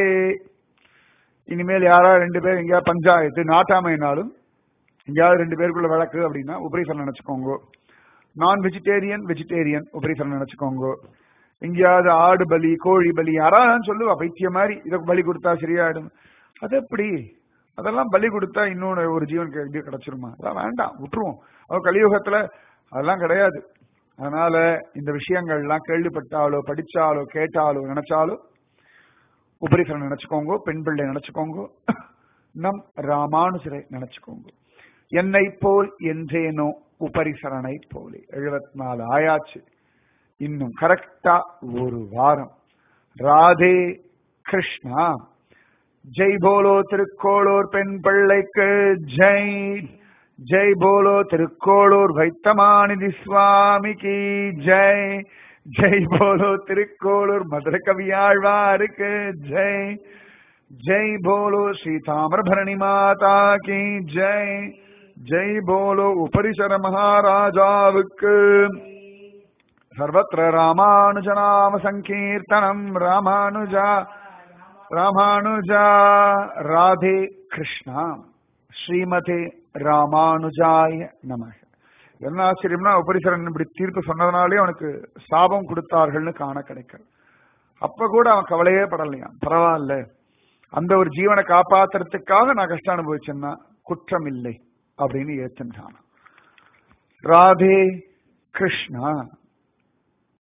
இனிமேல் யாரா ரெண்டு பேர் எங்கேயாவது பஞ்சாயத்து நாட்டாமைனாலும் எங்கேயாவது ரெண்டு பேருக்குள்ள வழக்கு அப்படின்னா உபரி சரணை நினைச்சுக்கோங்க. நான் வெஜிடேரியன் உபரி சரணை நினைச்சுக்கோங்க. எங்கேயாவது ஆடு பலி கோழி பலி யாராவது சொல்லுவா பைத்திய மாதிரி, இதை பலி கொடுத்தா சரியாயிடும். அது எப்படி? அதெல்லாம் பலி கொடுத்தா இன்னொன்னு ஒரு ஜீவனுக்கு எப்படி கிடைச்சிருமா? அதான் வேண்டாம், விட்டுருவோம். அது கலியுகத்துல அதெல்லாம் கிடையாது. அதனால இந்த விஷயங்கள்லாம் கேள்விப்பட்டாலோ படிச்சாலோ கேட்டாலோ நினைச்சாலோ உபரிசரனை நினைச்சுக்கோங்க, பெண் பிள்ளை நினைச்சுக்கோங்க, நம் ராமானுஜரை நினைச்சுக்கோங்க. என்னை போல் என்றேனோ உபரிசரணை போலே. 74 ஆயாச்சு. இன்னும் கரெக்டா ஒரு வாரம். ராதே கிருஷ்ணா. ஜெய் போலோ திருக்கோளூர் பெண் பிள்ளைக்கு ஜெய். ஜெய் போலோ திருக்கோளூர் வைத்தமாநிதி சுவாமிக்கு ஜெய். ஜெய் போலோ திருக்கோளூர் மதுர கவியாழ்வாருக்கு ஜெய். ஜெய் போலோ ஸ்ரீ தாமிரபரணி மாதா கி ஜெய். ஜெய் போலோ உபரிசர மகாராஜாவுக்கு. சர்வத்திர ராமானுஜநாம சங்கீர்த்தனம். ராமானுஜா ராமானுஜா. ராதே கிருஷ்ணா. ஸ்ரீமதே ராமானுஜாய நமக. என்ன ஆச்சரியம்னா உபரிசரன் இப்படி தீர்ப்பு சொன்னதுனாலே அவனுக்கு சாபம் கொடுத்தார்கள்னு காண கிடைக்கிறது. அப்ப கூட அவன் கவலையே படலையாம். பரவாயில்ல, அந்த ஒரு ஜீவனை காப்பாத்துறதுக்காக நான் கஷ்டம் அனுபவிச்சேன்னா குற்றம் இல்லை அப்படின்னு ஏத்துட்டான். ராதே கிருஷ்ணா.